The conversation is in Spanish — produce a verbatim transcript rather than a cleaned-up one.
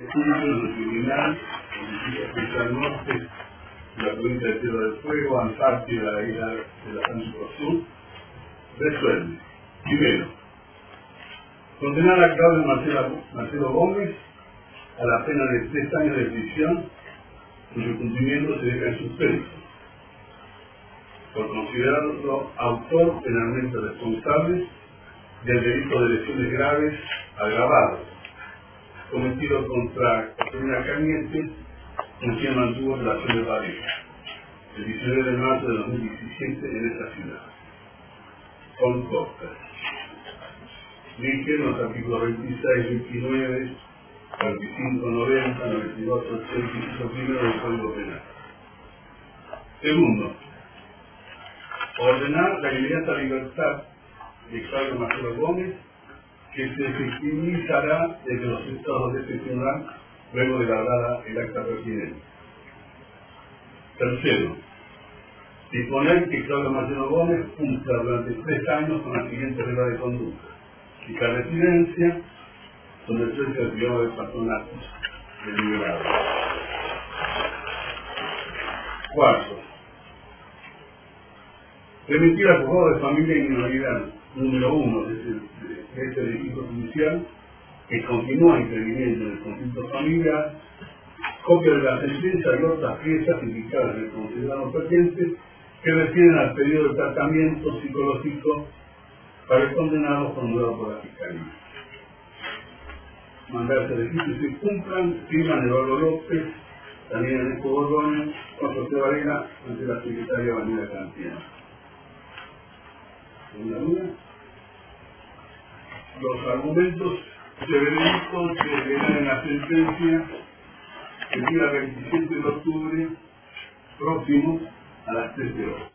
Estudio criminal, Política al Norte, la provincia de Tierra del Fuego, Antártida, la isla del Atlántico Sur, resuelve. Primero, condenar a Claudio Marcelo, Marcelo Gómez a la pena de tres años de prisión, cuyo cumplimiento se deja en suspenso, por considerarlo autor penalmente responsable del delito de lesiones graves agravadas cometido contra Catalina Cañete, con quien mantuvo relación de pareja, el diecinueve de marzo de dos mil diecisiete en esta ciudad. Con costas. Rigen los artículos veintiséis, veintinueve, cuarenta y cinco, noventa, noventa y dos, ochenta y cinco primero del Código Penal. Segundo, ordenar la inmediata libertad de Claudio Marcelo Gómez, que se efectivizará desde los estados de excepcional luego de labrada el acta pertinente. Tercero, disponer que Claudio Marcelo Gómez cumpla durante tres años con la siguiente regla de conducta: fijar residencia, someterse al cuidado de patronatos deliberados. Cuarto, remitir al juzgado de familia y minoridad número uno de este, de este edificio judicial, que continúa interviniendo en el conflicto familiar, copia de la sentencia y otras piezas indicadas en el considerado presente que refieren al periodo de tratamiento psicológico para el condenado formulado por la Fiscalía. Mandarse registros y se cumplan, firman Eduardo López, Daniel Ernesto Borgoño, Juan José Varela, ante la secretaria Vanessa Cantiano. ¿Alguna duda? Los argumentos de veredicto se verán en la sentencia el día veintisiete de octubre próximo a las tres de hoy.